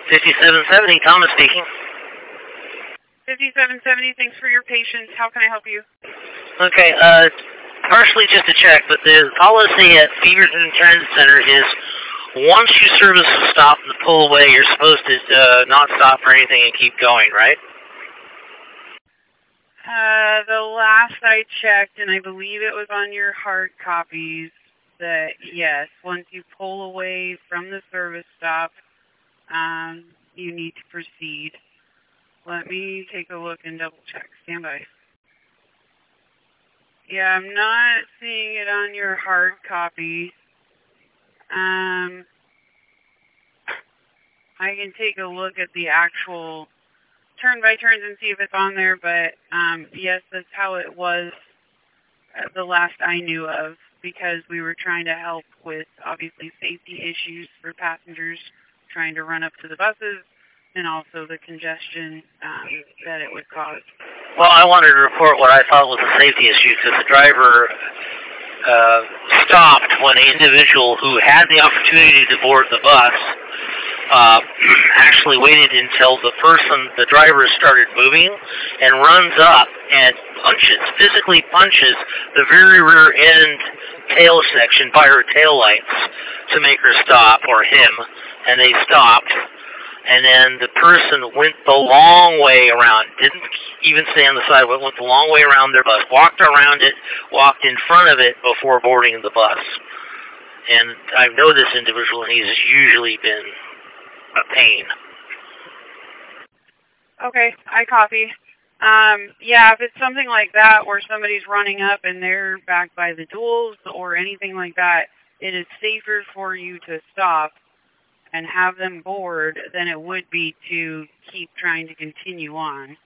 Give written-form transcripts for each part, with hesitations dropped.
5770, Thomas speaking. 5770, thanks for your patience. How can I help you? Okay, partially just to check, but the policy at Beaverton Transit Center is once you service a stop and pull away, you're supposed to not stop for anything and keep going, right? The last I checked, and I believe it was on your hard copies, that yes, once you pull away from the service stop, you need to proceed. Let me take a look and double check. Stand by. Yeah, I'm not seeing it on your hard copy. I can take a look at the actual turn-by-turns and see if it's on there, but yes, that's how it was the last I knew of, because we were trying to help with, obviously, safety issues for passengers trying to run up to the buses, and also the congestion that it would cause. Well, I wanted to report what I thought was a safety issue, because the driver stopped when an individual who had the opportunity to board the bus actually waited until the driver started moving, and runs up and physically punches the very rear end tail section by her tail lights to make her stop, or him, and they stopped. And then the person went the long way around, didn't even stay on the sidewalk, went the long way around their bus, walked around it, walked in front of it before boarding the bus. And I know this individual, and he's usually been a pain. Okay, I copy. Yeah, if it's something like that where somebody's running up and they're back by the duals or anything like that, it is safer for you to stop and have them board than it would be to keep trying to continue on.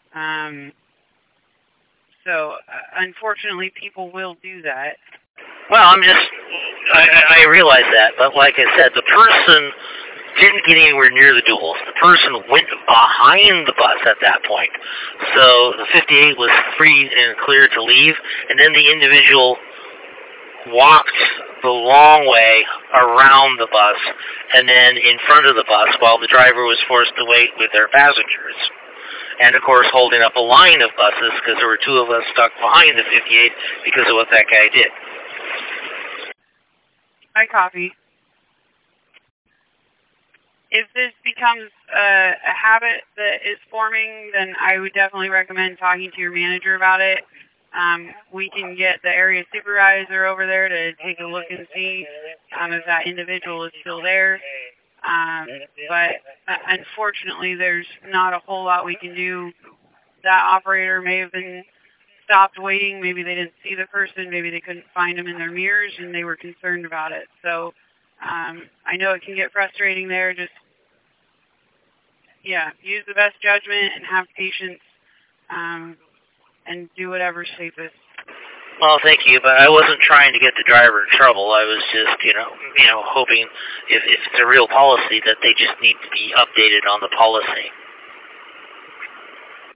So, unfortunately, people will do that. Well, I realize that, but like I said, the person didn't get anywhere near the duals. The person went behind the bus at that point. So the 58 was free and clear to leave, and then the individual walked the long way around the bus and then in front of the bus while the driver was forced to wait with their passengers. And, of course, holding up a line of buses because there were two of us stuck behind the 58 because of what that guy did. I copy. If this becomes a habit that is forming, then I would definitely recommend talking to your manager about it. We can get the area supervisor over there to take a look and see if that individual is still there. But unfortunately, there's not a whole lot we can do. That operator may have been stopped waiting. Maybe they didn't see the person. Maybe they couldn't find them in their mirrors, and they were concerned about it. So I know it can get frustrating there. Just, yeah, use the best judgment and have patience and do whatever's safest. Well, thank you, but I wasn't trying to get the driver in trouble. I was just, hoping if it's a real policy that they just need to be updated on the policy.